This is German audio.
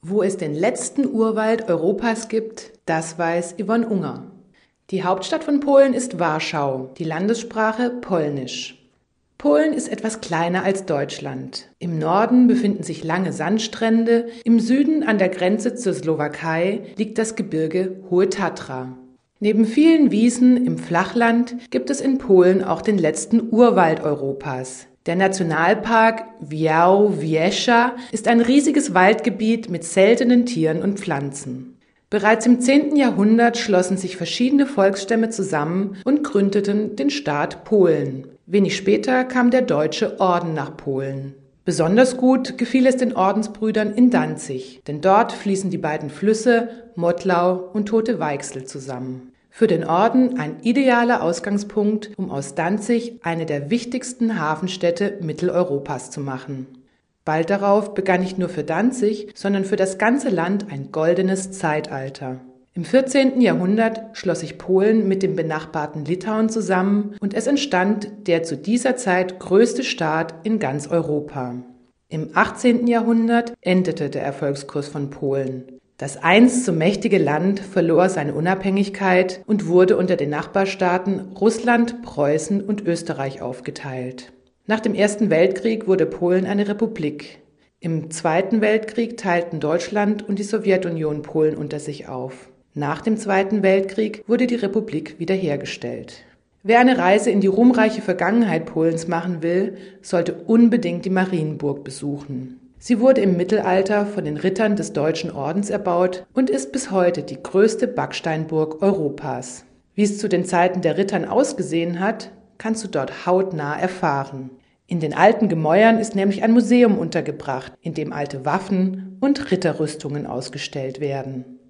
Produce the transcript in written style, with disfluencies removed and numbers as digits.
Wo es den letzten Urwald Europas gibt, das weiß Yvonne Unger. Die Hauptstadt von Polen ist Warschau, die Landessprache Polnisch. Polen ist etwas kleiner als Deutschland. Im Norden befinden sich lange Sandstrände, im Süden an der Grenze zur Slowakei liegt das Gebirge Hohe Tatra. Neben vielen Wiesen im Flachland gibt es in Polen auch den letzten Urwald Europas. Der Nationalpark Białowieża ist ein riesiges Waldgebiet mit seltenen Tieren und Pflanzen. Bereits im 10. Jahrhundert schlossen sich verschiedene Volksstämme zusammen und gründeten den Staat Polen. Wenig später kam der Deutsche Orden nach Polen. Besonders gut gefiel es den Ordensbrüdern in Danzig, denn dort fließen die beiden Flüsse Mottlau und Tote Weichsel zusammen. Für den Orden ein idealer Ausgangspunkt, um aus Danzig eine der wichtigsten Hafenstädte Mitteleuropas zu machen. Bald darauf begann nicht nur für Danzig, sondern für das ganze Land ein goldenes Zeitalter. Im 14. Jahrhundert schloss sich Polen mit dem benachbarten Litauen zusammen und es entstand der zu dieser Zeit größte Staat in ganz Europa. Im 18. Jahrhundert endete der Erfolgskurs von Polen. Das einst so mächtige Land verlor seine Unabhängigkeit und wurde unter den Nachbarstaaten Russland, Preußen und Österreich aufgeteilt. Nach dem Ersten Weltkrieg wurde Polen eine Republik. Im Zweiten Weltkrieg teilten Deutschland und die Sowjetunion Polen unter sich auf. Nach dem Zweiten Weltkrieg wurde die Republik wiederhergestellt. Wer eine Reise in die ruhmreiche Vergangenheit Polens machen will, sollte unbedingt die Marienburg besuchen. Sie wurde im Mittelalter von den Rittern des Deutschen Ordens erbaut und ist bis heute die größte Backsteinburg Europas. Wie es zu den Zeiten der Rittern ausgesehen hat, kannst du dort hautnah erfahren. In den alten Gemäuern ist nämlich ein Museum untergebracht, in dem alte Waffen und Ritterrüstungen ausgestellt werden.